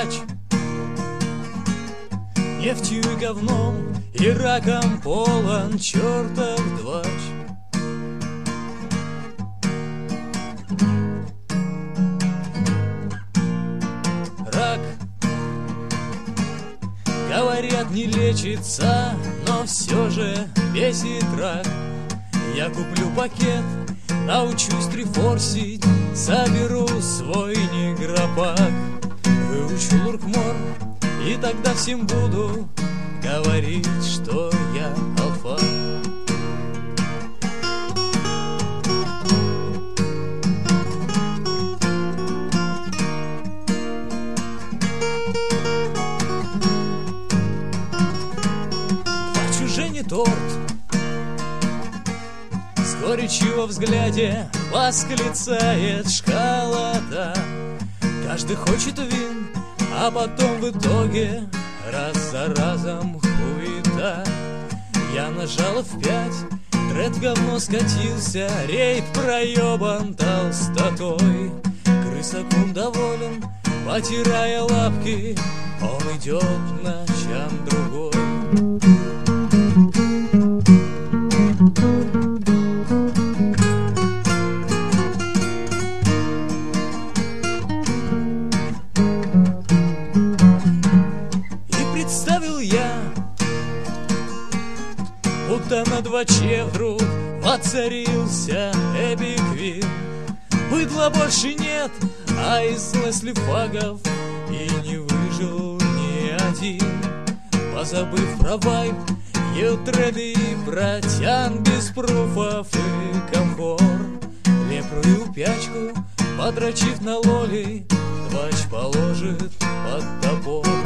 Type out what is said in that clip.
матч. Нефтью и говном и раком полон чертов двач. Рак, говорят, не лечится, но все же бесит рак. Я куплю пакет, научусь трифорсить, соберу свой негропак, выучу луркмор, и тогда всем буду говорить, что я алфа. Плачу Жене торт, с горечью во взгляде восклицает школота. Каждый хочет вин, а потом в итоге раз за разом хуета. Я нажала в5, тред говно скатился, рейд проебан толстотой. Крысакун доволен, потирая лапки, он идет ночам другой. Представил я, будто на дваче вдруг воцарился эпиквин. Быдла больше нет, а из Лесли фагов и не выжил ни один. Позабыв про вайб, ютреды и протян без пруфов и комфор. Лепрую пячку, подрочив на лоли, двач положит под топор.